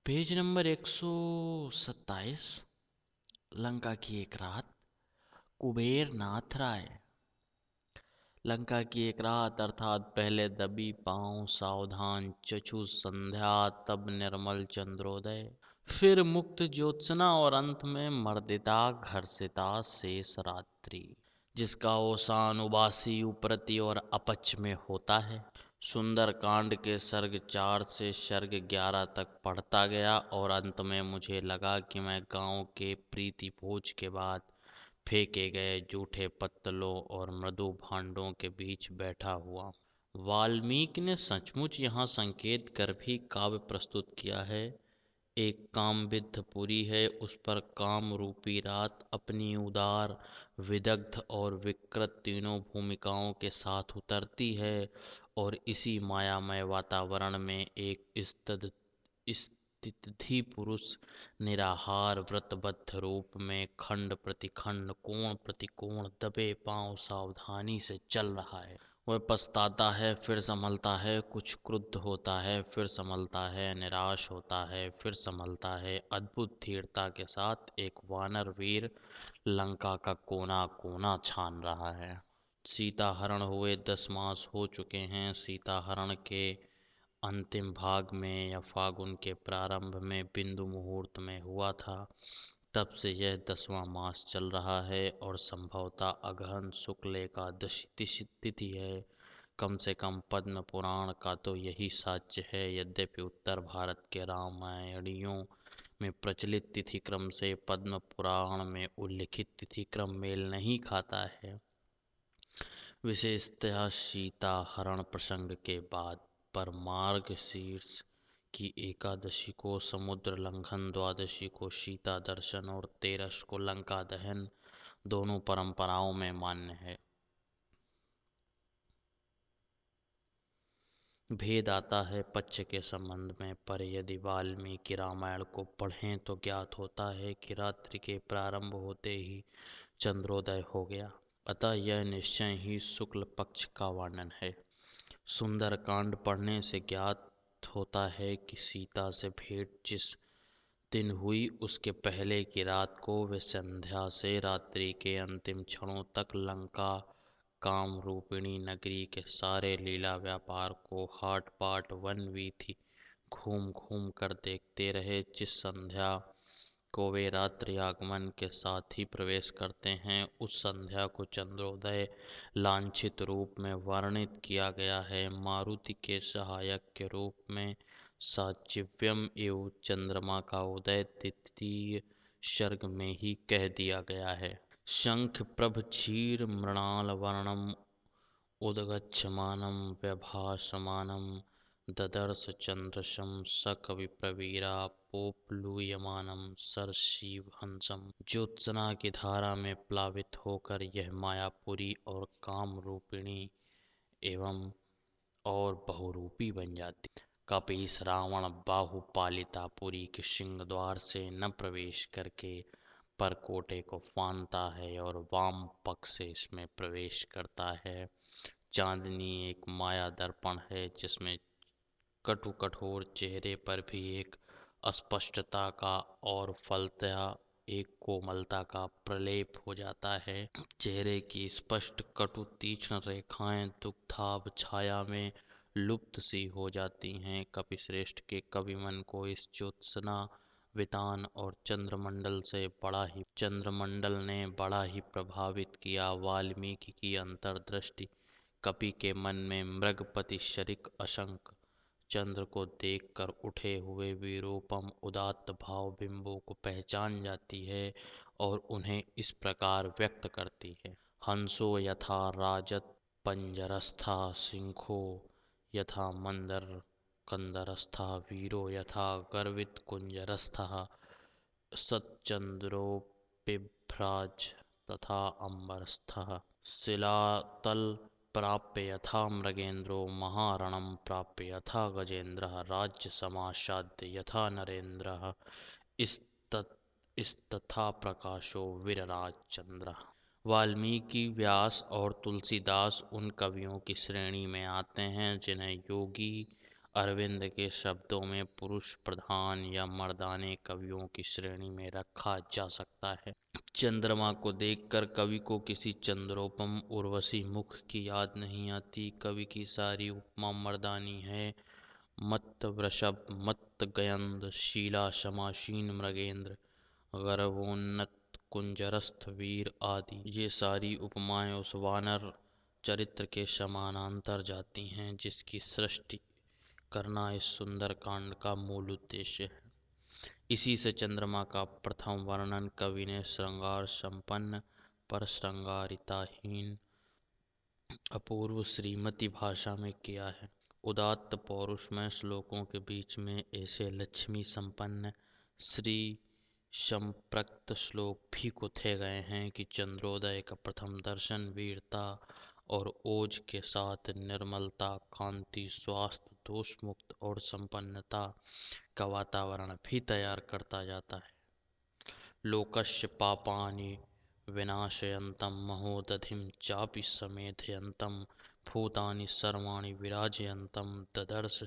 Page number 127। Lanka की एक रात। कुबेर नाथ राय। लंका की एक रात अर्थात पहले दबी पांव सावधान चचु संध्या, तब निर्मल चंद्रोदय, फिर मुक्त ज्योत्सना और अंत में मर्दिता घर्षिता शेष रात्रि, जिसका अवसान उबासी उपरति और अपच में होता है। सुंदर कांड के सर्ग 4 से सर्ग 11 तक पढ़ता गया और अंत में मुझे लगा कि मैं गांव के प्रीति भोज के बाद फेंके गए जूठे पत्तलों और मृदु भांडों के बीच बैठा हुआ। वाल्मीकि ने सचमुच यहाँ संकेत कर भी काव्य प्रस्तुत किया है। एक कामबिद्ध पुरी है, उस पर काम रूपी रात अपनी उदार, विदग्ध और विकृत तीनों भूमिकाओं के साथ उतरती है और इसी मायामय वातावरण में एक स्थिति पुरुष निराहार व्रतबद्ध रूप में खंड प्रतिखंड कोण प्रतिकोण दबे पांव सावधानी से चल रहा है। वह पछताता है, फिर संभलता है, कुछ क्रुद्ध होता है, फिर संभलता है, निराश होता है, फिर संभलता है। अद्भुत धीरता के साथ एक वानर वीर लंका का कोना कोना छान रहा है। सीता हरण हुए 10 मास हो चुके हैं। सीता हरण के अंतिम भाग में या फागुन के प्रारंभ में बिंदु मुहूर्त में हुआ था। तब से यह 10वां मास चल रहा है और संभवतः अगहन शुक्ल एकादशी तिथि है। कम से कम पद्म पुराण का तो यही साक्ष्य है। यद्यपि उत्तर भारत के रामायणियों में प्रचलित तिथि क्रम से पद्म पुराण में उल्लिखित तिथि क्रम मेल नहीं खाता है, विशेषतः सीता हरण प्रसंग के बाद। पर मार्गशीर्ष की एकादशी को समुद्र लंघन, द्वादशी को सीता दर्शन और 13 को लंका दहन दोनों परंपराओं में मान्य है। भेद आता है पक्ष के संबंध में, पर यदि वाल्मीकि रामायण को पढ़ें तो ज्ञात होता है कि रात्रि के प्रारंभ होते ही चंद्रोदय हो गया। अतः यह निश्चय ही शुक्ल पक्ष का वर्णन है। सुंदर कांड पढ़ने से ज्ञात होता है कि सीता से भेंट जिस दिन हुई उसके पहले की रात को वे संध्या से रात्रि के अंतिम क्षणों तक लंका काम रूपिणी नगरी के सारे लीला व्यापार को हाट बाट वन वीथि घूम घूम कर देखते रहे। जिस संध्या को वे रात्रि आगमन के साथ ही प्रवेश करते हैं, उस संध्या को चंद्रोदय लांछित रूप में वर्णित किया गया है। मारुति के सहायक के रूप में साचिव्यम एवं चंद्रमा का उदय तृतीय सर्ग में ही कह दिया गया है। शंख प्रभ क्षीर मृणाल वर्णम उदगच्छमानं व्यभासमानं ददर्श चंद्रशं सकविप्रवीरा पोप्लूयमानं सरसीवहंसम्। ज्योत्सना की धारा में प्लावित होकर यह मायापुरी और काम रूपिणी एवं और बहुरूपी बन जाती। कपीस रावण बाहुपालितापुरी के सिंह द्वार से न प्रवेश करके परकोटे को फांदता है और वाम पक्ष से इसमें प्रवेश करता है। चांदनी एक माया दर्पण है जिसमें कटु कठोर चेहरे पर भी एक अस्पष्टता का और फलतः एक कोमलता का प्रलेप हो जाता है। चेहरे की स्पष्ट कटु तीक्ष्ण रेखाएं दुग्धाभ छाया में लुप्त सी हो जाती हैं। कपिश्रेष्ठ के कवि मन को इस ज्योत्सना वितान और चंद्रमंडल ने बड़ा ही प्रभावित किया। वाल्मीकि की अंतर्दृष्टि कपि के मन में मृगपति शरीक अशंक चंद्र को देखकर उठे हुए विरूपम उदात्त भाव बिंबों को पहचान जाती है और उन्हें इस प्रकार व्यक्त करती है। हंसो यथा राजत पंजरस्था, सिंहो यथा मंदर कंदरस्था, वीरो यथा गर्वित कुंजरस्थः, सच्चंद्रोपिभ्राज तथा अंबरस्थः, शिलातल प्राप्य यथा मृगेन्द्रो, महारणं प्राप्य यथा गजेन्द्रः, राज्य समासाद्य यथा नरेन्द्रः, इस्तथा प्रकाशो विरराज चंद्रः। वाल्मीकि, व्यास और तुलसीदास उन कवियों की श्रेणी में आते हैं जिन्हें योगी अरविंद के शब्दों में पुरुष प्रधान या मर्दाने कवियों की श्रेणी में रखा जा सकता है। चंद्रमा को देखकर कवि को किसी चंद्रोपम उर्वशी मुख की याद नहीं आती। कवि की सारी उपमा मर्दानी है। मत्त वृषभ, मत्त गयंद, शीला क्षमाशीन मृगेंद्र, गर्भोन्नत कुंजरस्थ वीर आदि। ये सारी उपमाएं उस वानर चरित्र के समानांतर जाती हैं जिसकी सृष्टि करना इस सुंदर कांड का मूल उद्देश्य है। इसी से चंद्रमा का प्रथम वर्णन कवि ने श्रृंगार संपन्न पर श्रृंगारिताहीन अपूर्व श्रीमती भाषा में किया है। उदात्त पौरुषमय श्लोकों के बीच में ऐसे लक्ष्मी संपन्न श्री संप्रक्त श्लोक भी गुथे गए हैं कि चंद्रोदय का प्रथम दर्शन वीरता और ओज के साथ निर्मलता, कांति, स्वास्थ्य, दोष मुक्त और संपन्नता का वातावरण भी तैयार करता जाता है। लोकस्य पापानि विनाशयन्तं महोदधिं चापि समेधयन्तं भूतानि सर्वाणि विराजयन्तं ददर्श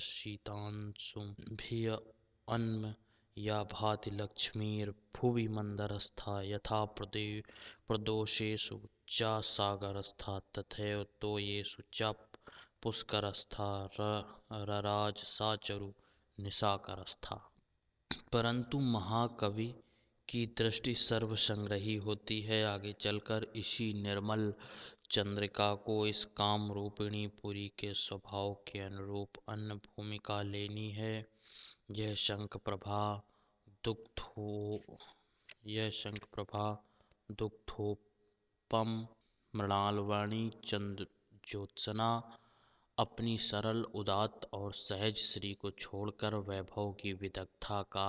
शीतांशुभिः या भाति लक्ष्मीर्भुवि मंदरस्था यथा प्रदोषेषु च सागरस्था तथैव तोयेषु च पुष्करस्था रराज साचरु निशाकरस्था। परंतु महाकवि की दृष्टि सर्वसंग्रही होती है। आगे चलकर इसी निर्मल चंद्रिका को इस काम रूपिणी पुरी के स्वभाव के अनुरूप अन्य भूमिका लेनी है। यह शंख प्रभा दुग्धोपम मृणालवाणी चंद्र ज्योत्सना अपनी सरल, उदात्त और सहज श्री को छोड़कर वैभव की विदग्धता का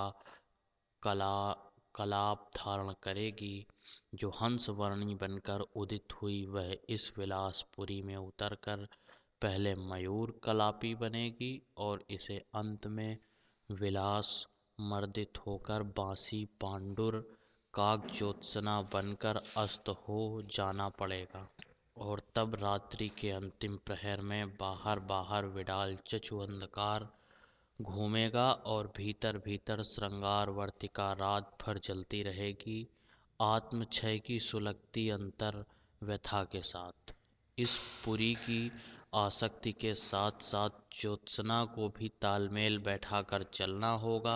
कलाप धारण करेगी। जो हंस वर्णी बनकर उदित हुई वह इस विलासपुरी में उतरकर पहले मयूर कलापी बनेगी और इसे अंत में विलास मर्दित होकर बांसी पांडुर काक ज्योत्सना बनकर अस्त हो जाना पड़ेगा। और तब रात्रि के अंतिम प्रहर में बाहर बाहर विडाल चचु अंधकार घूमेगा और भीतर भीतर श्रृंगार वर्तिका रात भर जलती रहेगी, आत्मक्षय की सुलगती अंतर व्यथा के साथ। इस पुरी की आसक्ति के साथ साथ ज्योत्सना को भी तालमेल बैठाकर चलना होगा।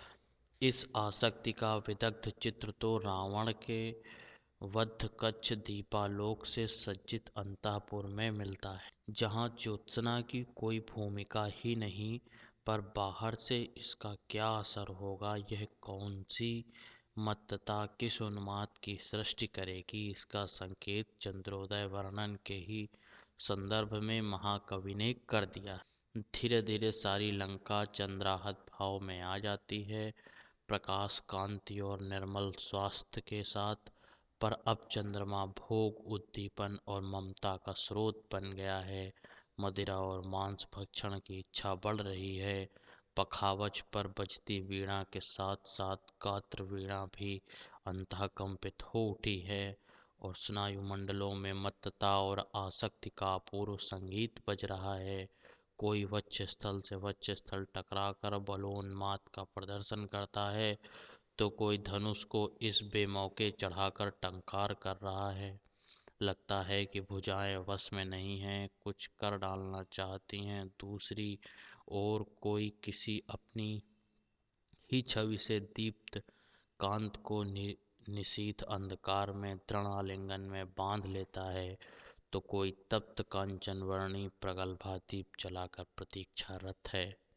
इस आसक्ति का विदग्ध चित्र तो रावण के वध कच्छ दीपालोक से सज्जित अंतःपुर में मिलता है, जहाँ ज्योत्सना की कोई भूमिका ही नहीं। पर बाहर से इसका क्या असर होगा, यह कौन सी मत्तता किस उन्माद की सृष्टि करेगी, इसका संकेत चंद्रोदय वर्णन के ही संदर्भ में महाकवि ने कर दिया। धीरे धीरे सारी लंका चंद्राहत भाव में आ जाती है, प्रकाश, कांति और निर्मल स्वास्थ्य के साथ। पर अब चंद्रमा भोग, उद्दीपन और ममता का स्रोत बन गया है। मदिरा और मांस भक्षण की इच्छा बढ़ रही है। पखावज पर बजती वीणा के साथ साथ गात्र वीणा भी अंतःकंपित हो उठी है और स्नायु मंडलों में मत्तता और आसक्ति का अपूर्व संगीत बज रहा है। कोई वक्ष स्थल से वक्ष स्थल टकराकर बलोन्माद का प्रदर्शन करता है तो कोई धनुष को इस बेमौके चढ़ाकर टंकार कर रहा है। लगता है कि भुजाएं वश में नहीं हैं, कुछ कर डालना चाहती हैं। दूसरी ओर कोई किसी अपनी ही छवि से दीप्त कांत को निशीथ अंधकार में दृढ़ आलिंगन में बांध लेता है तो कोई तप्त कांचन वर्णी प्रगल्भा दीप जलाकर प्रतीक्षारत है।